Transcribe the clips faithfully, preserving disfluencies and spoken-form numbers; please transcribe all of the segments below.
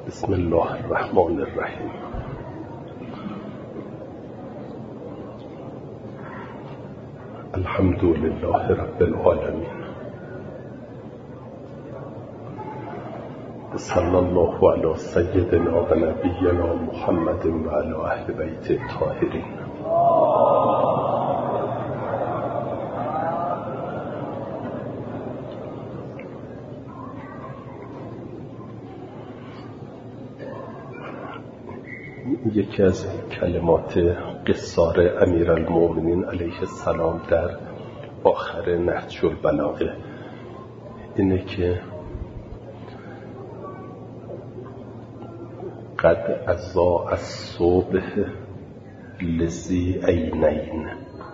بسم الله الرحمن الرحیم. الحمد لله رب العالمین. صلی الله علی سیدنا و نبینا محمد و علی اهل بیت الطاهرین. یکی از کلمات قصار امیرالمومنین علیه السلام در آخر نهج البلاغه اینه که قد اضاء الصبح لذی عینین،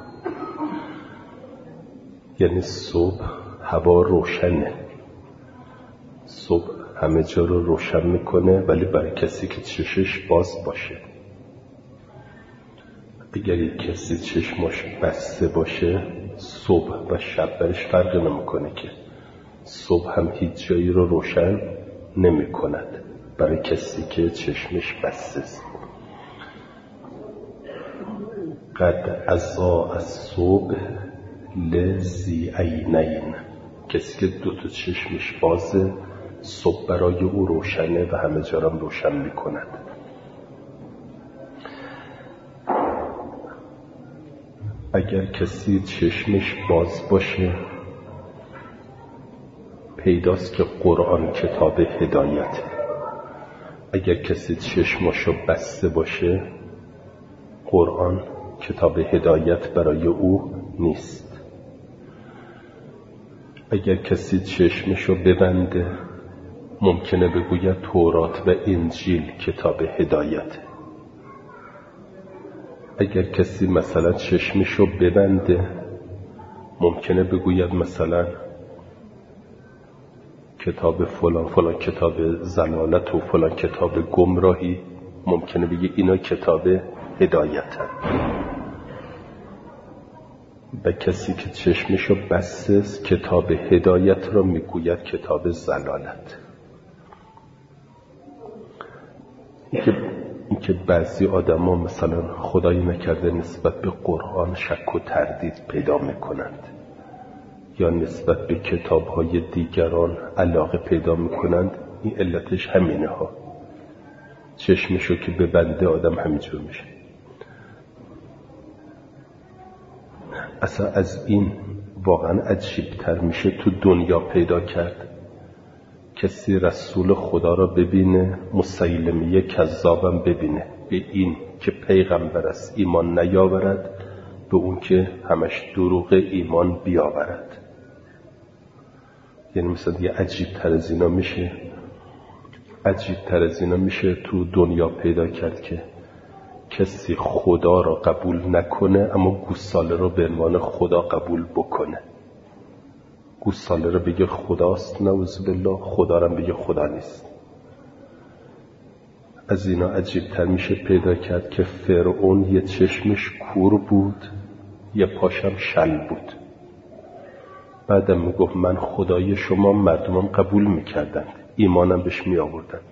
یعنی صبح هوا روشنه، صبح همه جا رو روشن میکنه، ولی برای کسی که چشش باز باشه. اگر یک کسی چشماش بسته باشه صبح و شب برش فرق نمیکنه که صبح هم هیچ جایی رو روشن نمی کند برای کسی که چشمش بسته است. قد اضاء الصبح لذی عینین، کسی که دو تا چشمش بازه صبح برای او روشنه و همه جا هم روشن می کند. اگر کسی چشمش باز باشه پیداست که قرآن کتاب هدایت. اگر کسی چشماشو بسته باشه قرآن کتاب هدایت برای او نیست. اگر کسی چشمشو ببنده ممکنه بگوید تورات و انجیل کتاب هدایت. اگر کسی مثلا چشمشو ببنده ممکنه بگوید مثلا کتاب فلان فلان کتاب ضلالت و فلان کتاب گمراهی، ممکنه بگه اینا کتاب هدایتن. و کسی که چشمشو بسته است کتاب هدایت را میگوید کتاب ضلالت. اینکه اینکه بعضی آدم ها مثلا خدایی نکرده نسبت به قرآن شک و تردید پیدا میکنند یا نسبت به کتاب های دیگران علاقه پیدا میکنند، این علتش همینه ها. چشمشو که ببنده آدم همینجور میشه. اصلا از این واقعا عجیبتر میشه تو دنیا پیدا کرد کسی رسول خدا را ببینه مسیلمه کذابم ببینه، به این که پیغمبر است ایمان نیاورد، به اون که همش دروغ ایمان بیاورد. یعنی مثلا دیگه عجیب تر از اینا میشه عجیب تر از اینا میشه تو دنیا پیدا کرد که کسی خدا را قبول نکنه اما گوساله را به عنوان خدا قبول بکنه. گوساله را بگه خداست، نعوذ بالله، خدا را بگه خدا نیست. از اینا عجیب تر میشه پیدا کرد که فرعون یه چشمش کور بود یه پاشم شل بود. بعدم میگفت من خدای شما، مردمم قبول میکردند، ایمانم بهش میآوردند.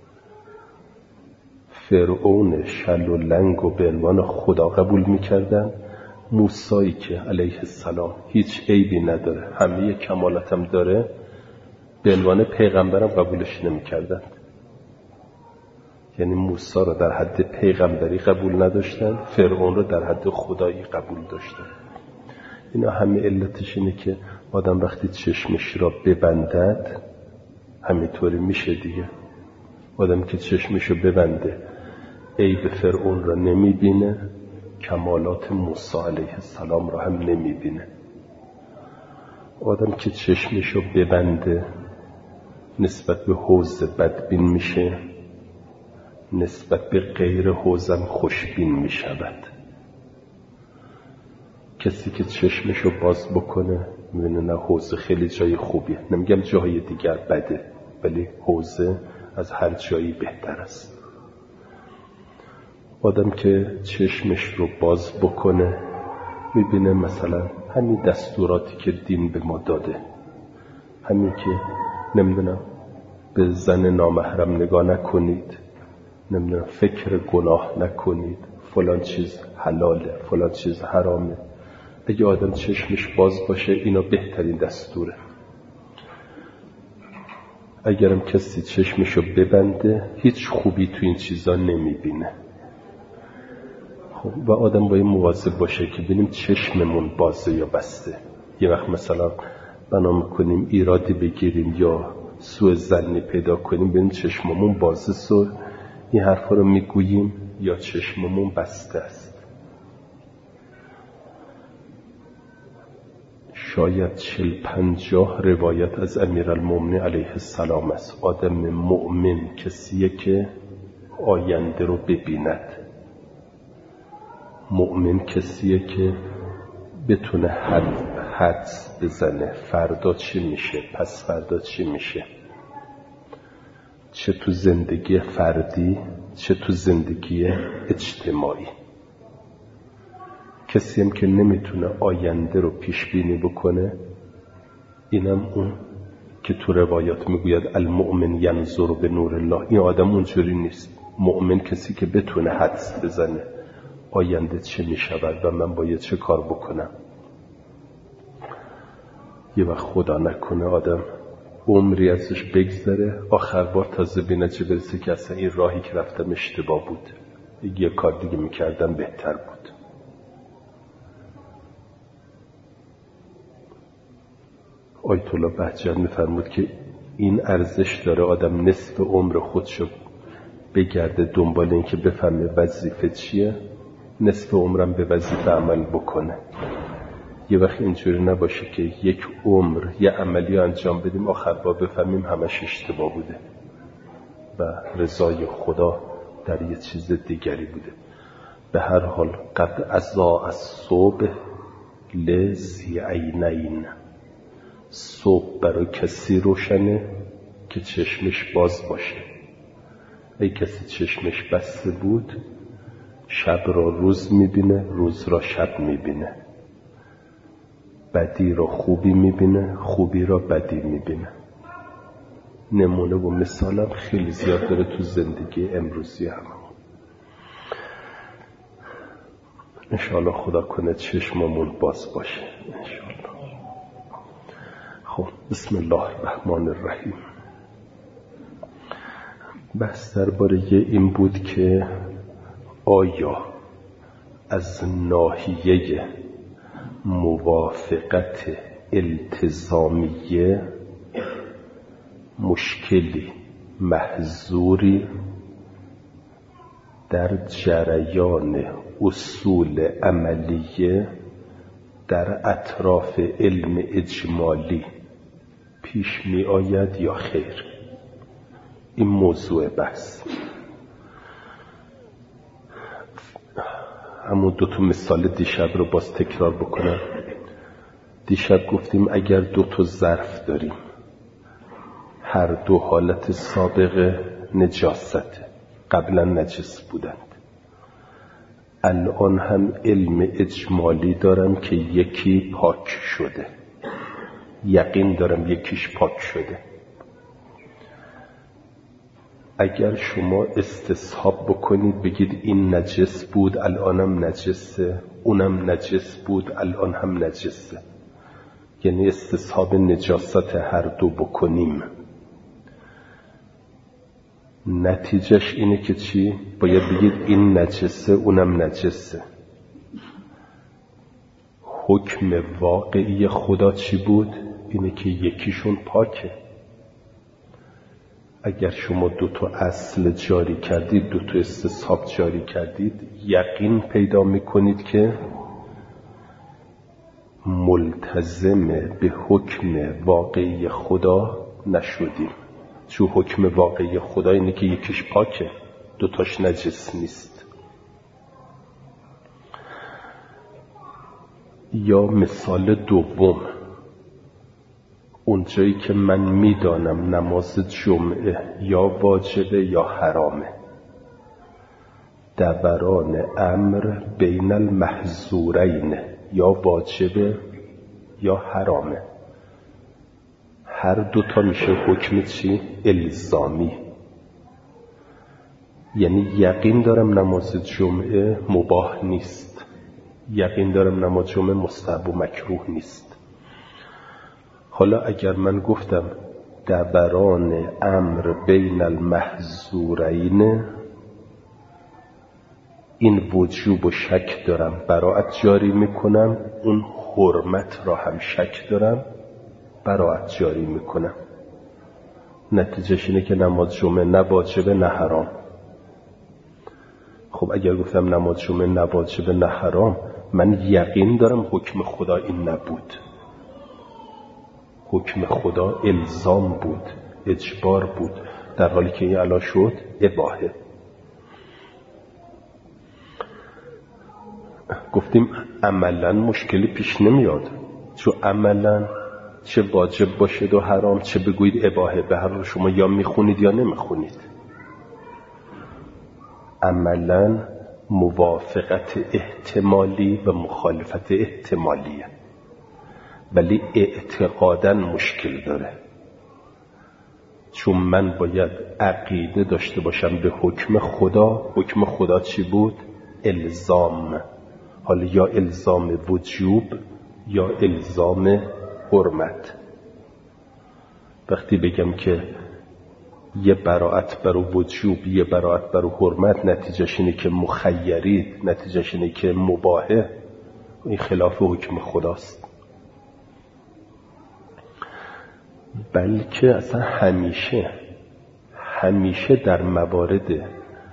فرعون شل و لنگ و به عنوان خدا قبول میکردند. موسایی که علیه السلام هیچ عیبی نداره، همه کمالاتم داره، به عنوان پیغمبرم قبولش نمیکردند. یعنی موسی را در حد پیغمبری قبول نداشتن، فرعون را در حد خدایی قبول داشتن. اینا همه علتش اینه که آدم وقتی چشمش را ببندد همینطوری میشه دیگه. آدم که چشمش رو ببنده عیب فرعون را نمیبینه، کمالات موسی علیه السلام را هم نمیبینه. آدم که چشمش رو ببنده نسبت به حوض بدبین میشه، نسبت به غیر حوضم خوشبین میشود. کسی که چشمش رو باز بکنه میبینه نه حوض خیلی جای خوبیه، نمیگم جای دیگر بده، ولی حوض از هر جایی بهتر است. آدم که چشمش رو باز بکنه میبینه مثلا همین دستوراتی که دین به ما داده، همین که نمیدونم به زن نامحرم نگاه نکنید، نمیدونم فکر گناه نکنید، فلان چیز حلاله، فلان چیز حرامه. اگه آدم چشمش باز باشه اینا بهترین دستوره. اگرم کسی چشمشو ببنده هیچ خوبی تو این چیزا نمیبینه. خب و آدم باید مواظب باشه که ببینیم چشممون بازه یا بسته. یه وقت مثلا بنا میکنیم ایرادی بگیریم یا سوء ظنی پیدا کنیم، ببینیم چشممون بازه سو این حرفا رو میگوییم یا چشممون بسته است. شاید چل پنجاه روایت از امیرالمومنین علیه السلام است. آدم مؤمن کسیه که آینده رو ببیند. مؤمن کسیه که بتونه حد حدس بزنه فردا چی میشه، پس فردا چی میشه، چه تو زندگی فردی چه تو زندگی اجتماعی. کسی هم که نمیتونه آینده رو پیش بینی بکنه، اینم اون که تو روایات میگوید المؤمن ینظر به نور الله، این آدم اونجوری نیست. مؤمن کسی که بتونه حدس بزنه آینده چه میشود و من باید چه کار بکنم. یه وقت خدا نکنه آدم عمری ازش بگذره، آخر بار تازه به نتیجه برسه که اصلا این راهی که رفتم اشتباه بود، یه کار دیگه میکردم بهتر بود. آیت الله بهجت میفرمود که این ارزش داره آدم نصف عمر خودشو بگرده دنبال این که بفهمه وظیفه چیه، نصف عمرم به وظیفه عمل بکنه. یه وقت اینجوری نباشه که یک عمر یه عملی انجام بدیم آخر با بفهمیم همش اشتباه بوده و رضای خدا در یه چیز دیگری بوده. به هر حال قد اضاء الصبح لذی عینین، صبح برای کسی روشنه که چشمش باز باشه. ای کسی چشمش بسته بود شب را روز میبینه، روز را شب میبینه، بدی را خوبی میبینه، خوبی را بدی میبینه. نمونه و مثالم خیلی زیاد داره تو زندگی امروزی همون. انشاءالله خدا کنه چشممون باز باشه انشاءالله. خب بسم الله الرحمن الرحیم. بحث درباره این بود که آیا از ناحیه موافقت التزامیه مشکلی محظوری در جریان اصول عملیه در اطراف علم اجمالی پیش می آید یا خیر؟ این موضوع بحث. همون دو تا مثال دیشب رو باز تکرار بکنم. دیشب گفتیم اگر دو تا ظرف داریم هر دو حالت سابقه نجاست، قبلا نجس بودند، الان هم علم اجمالی دارم که یکی پاک شده، یقین دارم یکیش پاک شده. اگر شما استصحاب بکنید بگید این نجس بود الانم نجسه، اونم نجس بود الان هم نجسه، یعنی استصحاب نجاست هر دو بکنیم، نتیجهش اینه که چی؟ باید بگید این نجسه اونم نجسه. حکم واقعی خدا چی بود؟ اینه که یکیشون پاکه. اگر شما دو تا اصل جاری کردید، دو تا استصحاب جاری کردید، یقین پیدا میکنید که ملتزم به حکم واقعی خدا نشدیم. چون حکم واقعی خدا اینه که یکیش پاکه، دوتاش نجس نیست. یا مثال دوم، اونجایی که من میدانم نماز جمعه یا واجبه یا حرامه، دوران امر بین المحظورین، یا واجبه یا حرامه، هر دوتا میشه حکم چی؟ الزامی. یعنی یقین دارم نماز جمعه مباح نیست، یقین دارم نماز جمعه مستحب و مکروه نیست. حالا اگر من گفتم دوران امر بین المحظورین، این وجوب و شک دارم براءت جاری میکنم، اون حرمت را هم شک دارم براءت جاری میکنم. نتیجهش اینه که نماز جمعه نه واجبه نه حرام. خب اگر گفتم نماز جمعه نه واجبه نه حرام، من یقین دارم حکم خدا این نبود، حکم خدا الزام بود، اجبار بود، در حالی که این علا شد اباحه. گفتیم عملا مشکلی پیش نمیاد، چون عملا چه واجب باشه و حرام، چه بگویید اباحه، به هر حال شما یا میخونید یا نمیخونید. عملا موافقت احتمالی و مخالفت احتمالیه، ولی اعتقادا مشکل داره، چون من باید عقیده داشته باشم به حکم خدا. حکم خدا چی بود؟ الزام. حالا یا الزام وجوب یا الزام حرمت. وقتی بگم که یه براءت برو وجوب یه براءت برو حرمت، نتیجهش اینه که مخیرید، نتیجهش اینه که مباحه، این خلاف حکم خداست. بلکه اصلا همیشه همیشه در موارد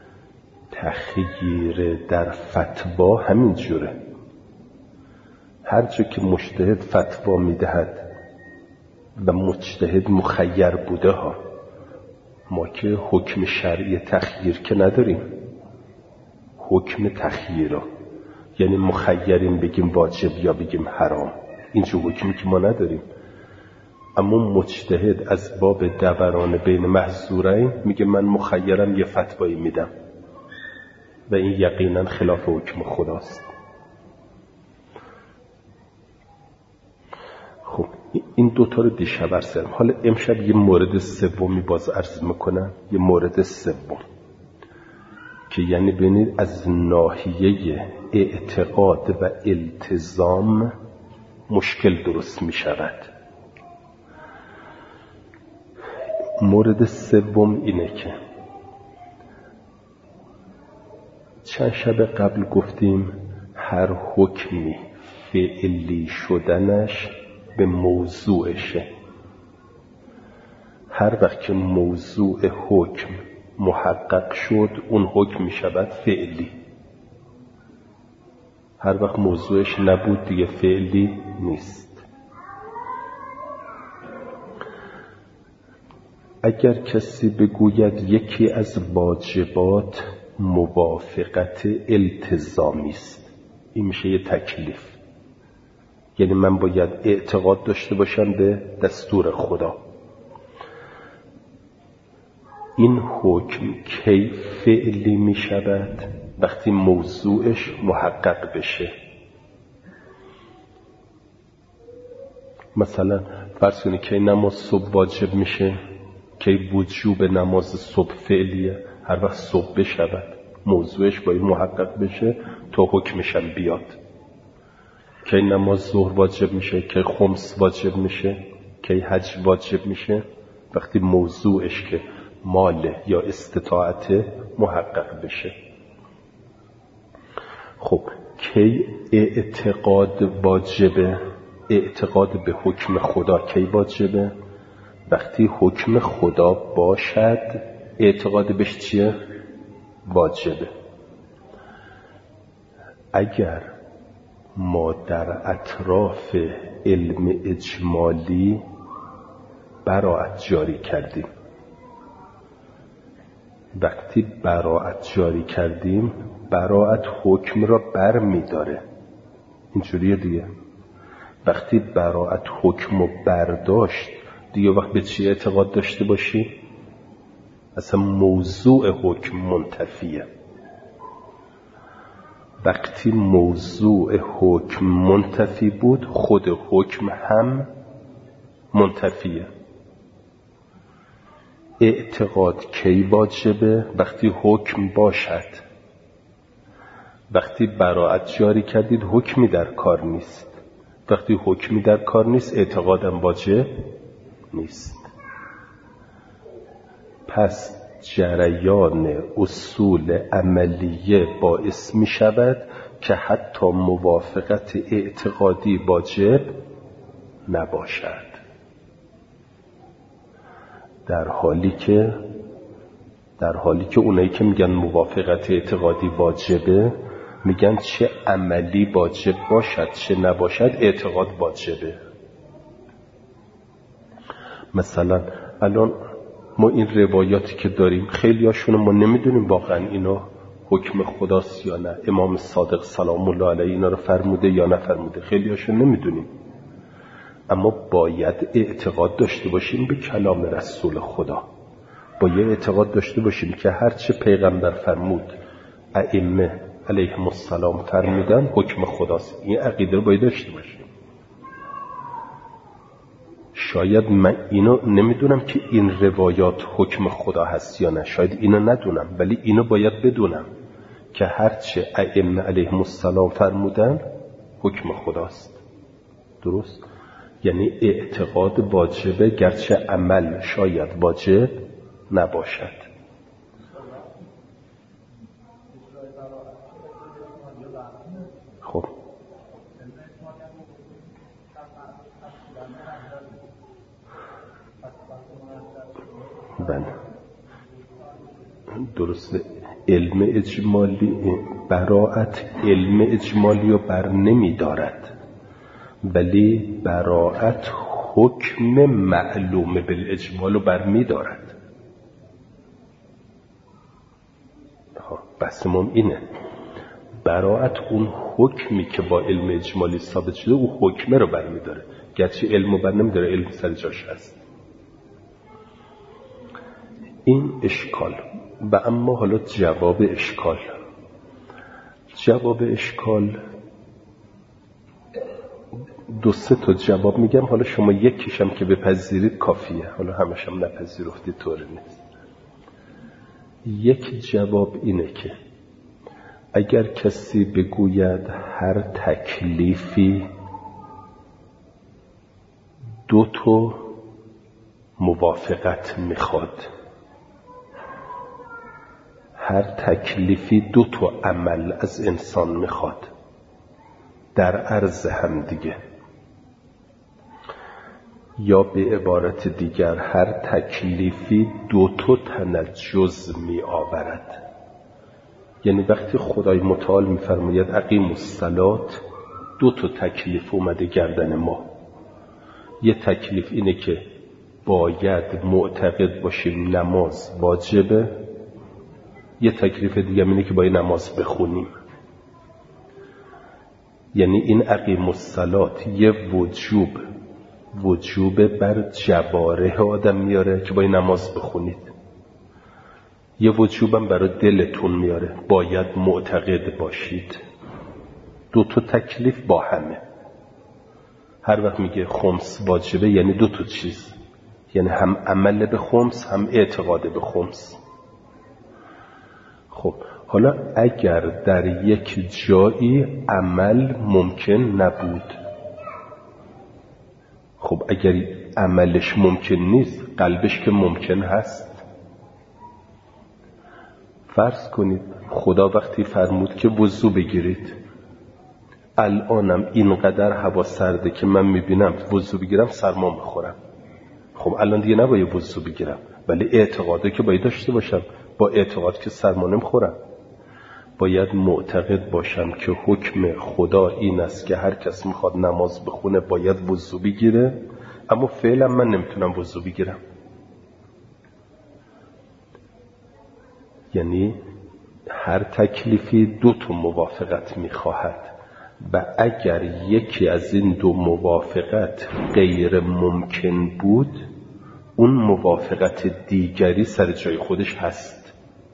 تخییر در فتوا همین جوره. هر جا که مجتهد فتوا میدهد و مجتهد مخیر بوده ها، ما که حکم شرعی تخییر که نداریم، حکم تخییر ها یعنی مخیریم بگیم واجب یا بگیم حرام، اینجور حکمی که ما نداریم. اما مجتهد از باب دوران بین محظورین میگه من مخیرم یه فتوایی میدم و این یقینا خلاف حکم خداست. خب این دوتا رو دیشب عرض کردم. حالا امشب یه مورد سومی باز عرض میکنم، یه مورد سوم که یعنی ببینید از ناحیه اعتقاد و التزام مشکل درست میشود. مورد سوم اینه که چند شب قبل گفتیم هر حکمی فعلی شدنش به موضوعشه. هر وقت که موضوع حکم محقق شد اون حکم می شود فعلی. هر وقت موضوعش نبود دیگه فعلی نیست. اگر کسی بگوید یکی از واجبات موافقت التزامی است، این میشه یه تکلیف. یعنی من باید اعتقاد داشته باشم به دستور خدا. این حکم کی فعلی می شود؟ وقتی موضوعش محقق بشه. مثلا فرض کنید که نماز صبح واجب میشه، که وجوب نماز صبح فعلیه. هر وقت صبح بشود موضوعش باید محقق بشه تا حکمش هم بیاد. که نماز ظهر واجب میشه، که خمس واجب میشه، که حج واجب میشه، وقتی موضوعش که مال یا استطاعت محقق بشه. خب کی اعتقاد واجبه؟ اعتقاد به حکم خدا کی واجبه؟ وقتی حکم خدا باشد اعتقاد بهش چیه؟ واجبه. اگر ما در اطراف علم اجمالی براءت جاری کردیم، وقتی براءت جاری کردیم براءت حکم را بر می داره. اینجوریه دیگه. وقتی براءت حکم رو برداشت دیگه وقت به چی اعتقاد داشته باشی؟ اصلا موضوع حکم منتفیه. وقتی موضوع حکم منتفی بود خود حکم هم منتفیه. اعتقاد کی واجبه؟ وقتی حکم باشد. وقتی براءت جاری کردید حکمی در کار نیست. وقتی حکمی در کار نیست اعتقادم واجب نیست. پس جریان اصول عملیه باعث می شود که حتی موافقت اعتقادی واجب نباشد، در حالی که در حالی که اونایی که میگن موافقت اعتقادی واجبه میگن چه عملی واجب باشد چه نباشد اعتقاد واجبه. مثلا الان ما این روایاتی که داریم خیلی هاشون ما نمیدونیم واقعا اینا حکم خداست یا نه، امام صادق سلام الله علیه اینا رو فرموده یا نفرموده، خیلی هاشون نمیدونیم. اما باید اعتقاد داشته باشیم به کلام رسول خدا، باید اعتقاد داشته باشیم که هرچه پیغمبر فرمود ائمه علیهم السلام فرمودن حکم خداست. این عقیده رو باید داشته باشیم. شاید من اینو نمیدونم که این روایات حکم خدا هست یا نه، شاید اینو ندونم، ولی اینو باید بدونم که هرچه ائمه علیهم السلام فرمودن حکم خداست. درست؟ یعنی اعتقاد واجبه گرچه عمل شاید واجب نباشد. خب بله درسته. علم اجمالی براءت علم اجمالی رو بر نمی دارد، ولی براءت حکم معلوم بالاجمال رو بر می دارد. بس ما اینه، براءت اون حکمی که با علم اجمالی ثابت شده اون حکمه رو بر می داره، گرچه علم رو بر نمی داره، علم سر جاش هست. این اشکال. و اما حالا جواب اشکال. جواب اشکال دو سه تا جواب میگم، حالا شما یکیشم که بپذیرید کافیه، حالا همشم نپذیرفتید طوری نیست. یک جواب اینه که اگر کسی بگوید هر تکلیفی دو تا موافقت میخواد، هر تکلیفی دو تا عمل از انسان میخواد در عرض هم دیگه، یا به عبارت دیگر هر تکلیفی دو تا تنجز می آورد. یعنی وقتی خدای متعال می فرماید اقیموا الصلاة، دو تا تکلیف اومده گردن ما. یه تکلیف اینه که باید معتقد باشیم نماز واجبه، یه تکلیف دیگه اینه که باید نماز بخونیم. یعنی این اقیموا الصلاة یه وجوب وجوب بر جواره آدم میاره که باید نماز بخونید، یه وجوبم برای دلتون میاره باید معتقد باشید. دو تا تکلیف با همه. هر وقت میگه خمس واجبه یعنی دو تا چیز، یعنی هم عمل به خمس هم اعتقاد به خمس. خب حالا اگر در یک جایی عمل ممکن نبود، خب اگر عملش ممکن نیست قلبش که ممکن هست. فرض کنید خدا وقتی فرمود که وضو بگیرید، الانم اینقدر هوا سرده که من میبینم وضو بگیرم سرما میخورم، خب الان دیگه نباید وضو بگیرم، ولی اعتقاده که باید داشته باشم، با اعتقاد که سرما نمیخورم. باید معتقد باشم که حکم خدا این است که هر کس میخواد نماز بخونه باید وضو بگیره، اما فعلا من نمیتونم وضو بگیرم. یعنی هر تکلیفی دو تا موافقت میخواهد و اگر یکی از این دو موافقت غیر ممکن بود، اون موافقت دیگری سر جای خودش هست.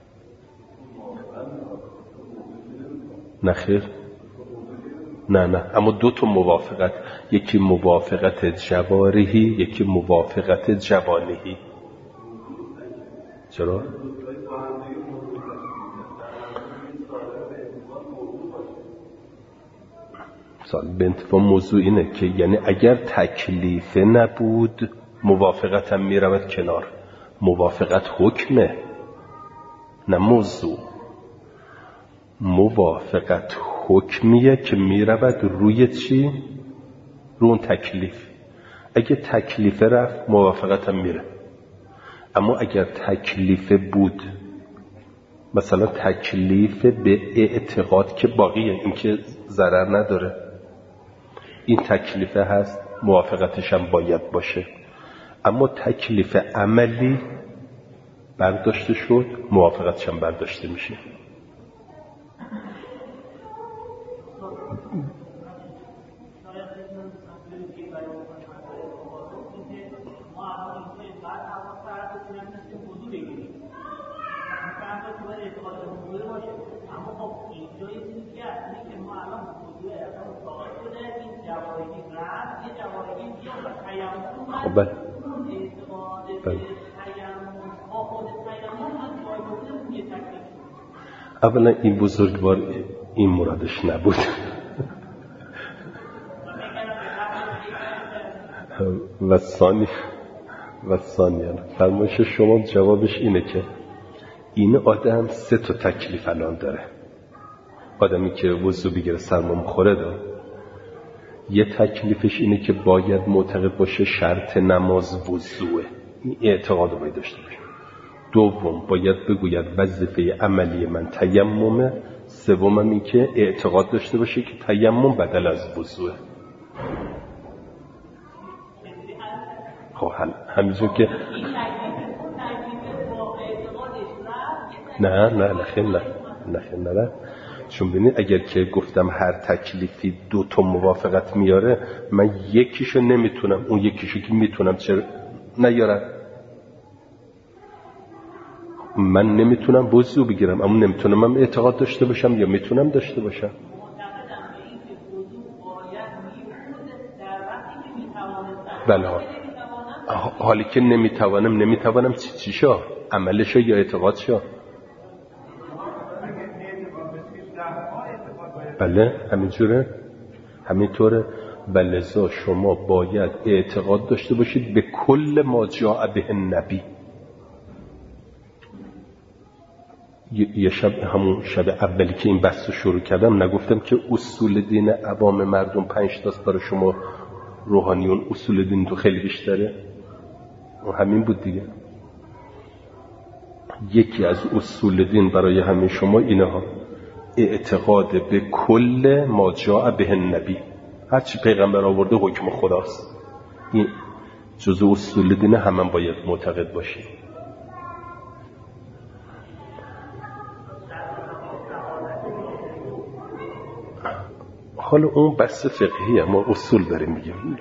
نه خیر، نه نه اما دو تا موافقت، یکی موافقت جوارحی یکی موافقت جوانحی. چرا؟ سال به انتفاع موضوع اینه که یعنی اگر تکلیف نبود موافقت هم میرود کنار. موافقت حکمه نه موضوع. موافقت حکمیه که میرود روی چی؟ رو اون تکلیف. اگه تکلیف رفت موافقت هم میره. اما اگر تکلیف بود، مثلا تکلیف به اعتقاد که باقیه، این که ضرر نداره، این تکلیفه هست، موافقتش هم باید باشه. اما تکلیف عملی برداشته شد، موافقتش هم برداشته میشه. خب بله بله. اولا این بزرگوار این مرادش نبود. و ثانی و ثانیاً فرمایش شما جوابش اینه که این آدم سه تا تکلیف الان داره. آدمی که وضو بگیره سرما میخوره داره. یه تکلیفش اینه که باید معتقد باشه شرط نماز وضوئه، این اعتقاد رو باید داشته باشه. دوم باید بگوید وظیفه عملی من تیممه. سوم این که اعتقاد داشته باشه که تیمم بدل از وضوئه. خب همینجور که نه نه نه خیلی نه نه خیلی نه, نه. چون ببینید اگر که گفتم هر تکلیفی دو تا موافقت میاره، من یکیشو نمیتونم اون یکیشو که میتونم چرا نیارم؟ من نمیتونم وضو بگیرم اما نمیتونم هم اعتقاد داشته باشم یا میتونم داشته باشم؟ بله حالی که نمیتوانم نمیتوانم چی چی شا؟ عملشا یا اعتقادشا؟ بله همینجوره همینطوره. بلذا شما باید اعتقاد داشته باشید به کل ما جاء به النبی. یه شب همون شب اولی که این بحث رو شروع کردم نگفتم که اصول دین عوام مردم پنج تاست، برای شما روحانیون اصول دین تو خیلی بیشتره. و همین بود دیگه. یکی از اصول دین برای همه شما اینه ها: اعتقاد به کل ما جاء به النبی. هرچی پیغمبر آورده حکم خداست. این جزء اصول دین هم باید معتقد باشید. حالا اون بحث فقهیه، ما اصول داریم میگیم.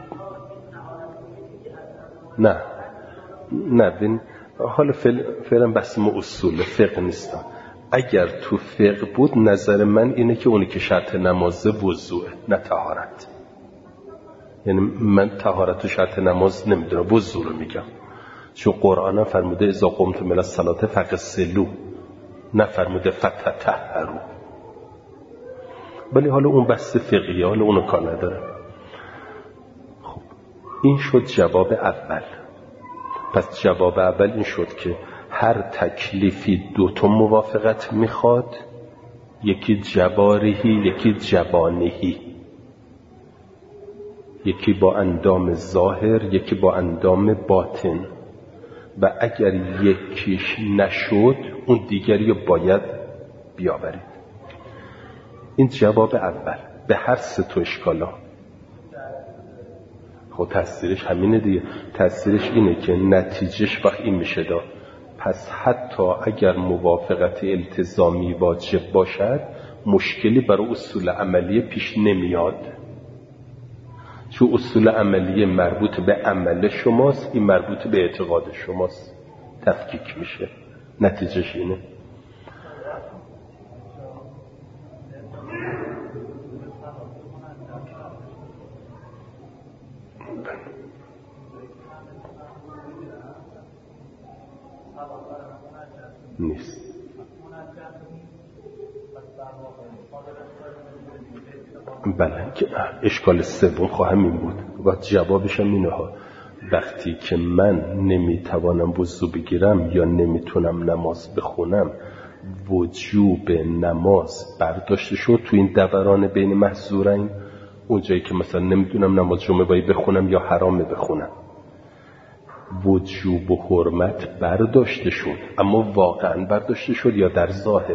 نه نه بین حالا فعلا بحث ما اصول فقه نیستم. اگر تو فقه بود نظر من اینه که اونی که شرط نماز وضوئه نه طهارت. یعنی من طهارت و شرط نماز نمیدونم، وضو رو میگم. چون قرآن هم فرموده اذا قمتم الی الصلاة فاغسلوا، نه فرموده فتطهروا. ولی حالا اون بحث فقهیه، حالا اونو کار نداره. خب این شد جواب اول. پس جواب اول این شد که هر تکلیفی دو تا موافقت میخواد، یکی جوارحی یکی جوانحی، یکی با اندام ظاهر یکی با اندام باطن. و اگر یکیش نشد اون دیگری رو باید بیاورید. این جواب اول به هر سه تا اشکالا. خب تاثیرش همینه دیگه. تاثیرش اینه که نتیجهش وقت این میشه داد. پس حتی اگر موافقت التزامی واجب باشد، مشکلی برای اصول عملیه پیش نمیاد. چون اصول عملیه مربوط به عمل شماست، این مربوط به اعتقاد شماست. تفکیک میشه. نتیجهش اینه. بله که اشکال سوم خواهم این بود و جوابش هم اینه ها. وقتی که من نمیتوانم وضو بگیرم یا نمیتونم نماز بخونم، وجوب نماز برداشته شد تو این دوران بین محظورین، اونجایی که مثلا نمیدونم نماز جمعه باید بخونم یا حرامه بخونم، وجوب و حرمت برداشته شد. اما واقعا برداشته شد یا در ظاهر؟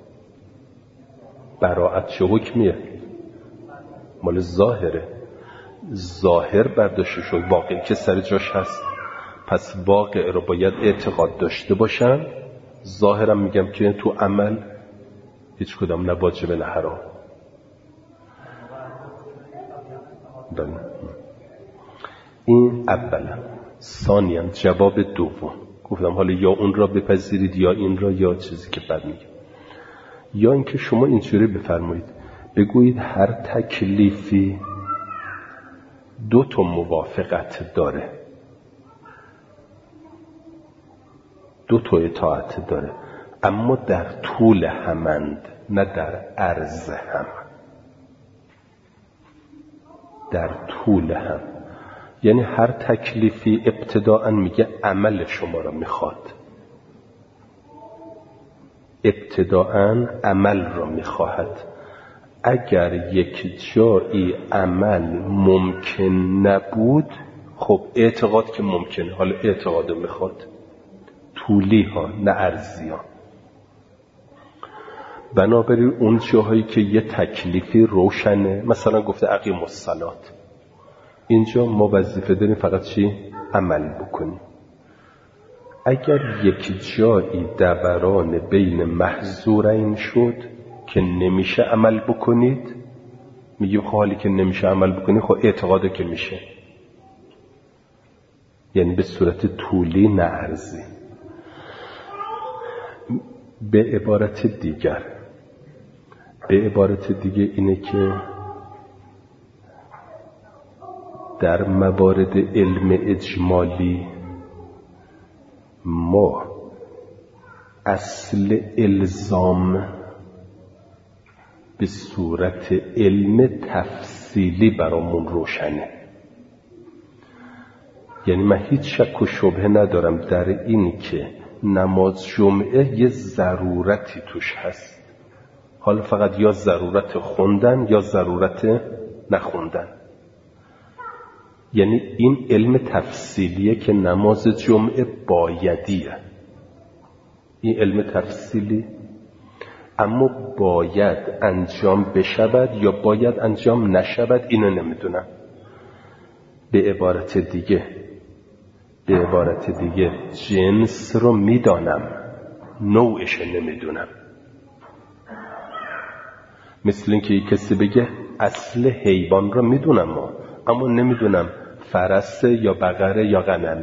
براءت چه حکمیه؟ مال ظاهره. ظاهر برداشته شد، واقعی که سر جاش هست. پس واقع رو باید اعتقاد داشته باشم. ظاهرم میگم که تو عمل هیچ کدام نه واجب نه حرام. بله. این اولا. ثانیاً جواب دوم گفتم حالا یا اون را بپذیرید یا این را، یا چیزی که بعد میگم. یا اینکه شما اینجوری بفرمایید، بگویید هر تکلیفی دو تا موافقت داره، دو تا اطاعت داره، اما در طول همند نه در عرض هم. در طول هم یعنی هر تکلیفی ابتداءً میگه عمل شما را میخواد، ابتداءً عمل را میخواهد. اگر یک جایی عمل ممکن نبود، خب اعتقاد که ممکنه، حالا اعتقاد میخواد، طولی ها نه عرضی ها. بنابراین اون جاهایی که یه تکلیفی روشنه، مثلا گفته اقیم الصلاة، اینجا ما وظیفه داریم فقط چی؟ عمل بکنیم. اگر یک جایی دوران بین محظورین شد که نمیشه عمل بکنید، میگیم خب حالی که نمیشه عمل بکنید، خب اعتقاده که میشه، یعنی به صورت طولی نه عرضی. به عبارت دیگر به عبارت دیگه اینه که در موارد علم اجمالی ما اصل الزام به صورت علم تفصیلی برامون روشنه. یعنی من هیچ شک و شبهه ندارم در این که نماز جمعه یه ضرورتی توش هست، حالا فقط یا ضرورت خوندن یا ضرورت نخوندن. یعنی این علم تفصیلیه که نماز جمعه بایدیه، این علم تفصیلی. اما باید انجام بشود یا باید انجام نشود، اینو نمیدونم. به عبارت دیگه به عبارت دیگه جنس رو میدانم، نوعش نمیدونم. مثل این که کسی بگه اصل حیوان رو میدونم ما، اما نمیدونم فرسه یا بقره یا غنمه،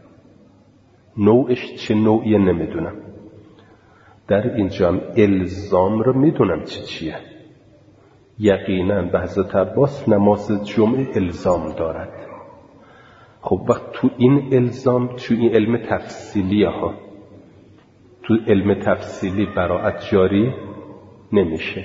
نوعش چه نوعیه نمیدونم. در اینجا هم الزام رو میدونم چی چیه. یقینا به حضرت عباس نماز جمعه الزام دارد. خب وقت تو این الزام، تو این علم تفصیلی ها، تو علم تفصیلی براءت جاری نمیشه.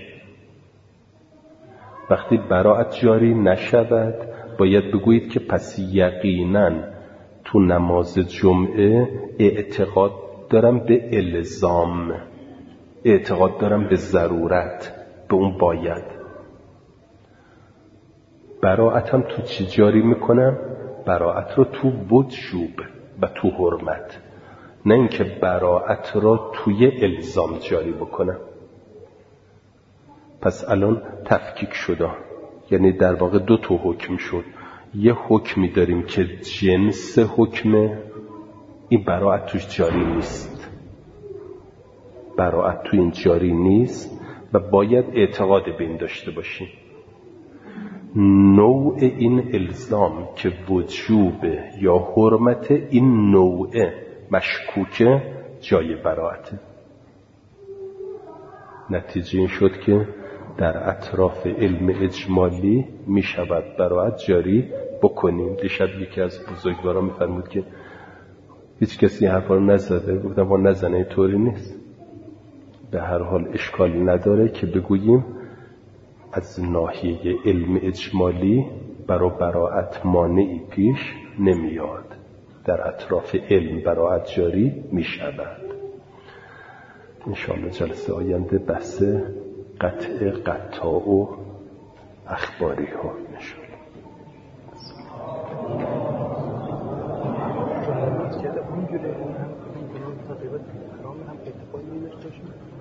وقتی براءت جاری نشود، باید بگویید که پس یقینا تو نماز جمعه اعتقاد دارم به الزام، اعتقاد دارم به ضرورت، به اون باید. براءتم تو چی جاری میکنم؟ براءت رو تو وجوب و تو حرمت، نه اینکه براءت رو توی الزام جاری بکنم. پس الان تفکیک شده، یعنی در واقع دو تا حکم شد. یه حکمی داریم که جنس حکمه، این براءت توش جاری نیست، براءت تو این جاری نیست و باید اعتقاد به این داشته باشیم. نوع این الزام که وجوب یا حرمت، این نوع مشکوکه، جای براءته. نتیجه این شد که در اطراف علم اجمالی می شود براءت جاری بکنیم. دیشب یکی از بزرگواران می فرمود که هیچ کسی این حرفا رو نزده. گفتم ما نزنه، طوری نیست. به هر حال اشکالی نداره که بگوییم از ناحیه علم اجمالی برای براءت مانعی پیش نمیاد، در اطراف علم براءت جاری می شود. انشاءالله جلسه آینده بحث قطع قطاع و اخباری ها انشاءالله. که اونجوری هم تقریبا حرام هم اتفاقی نمیشه.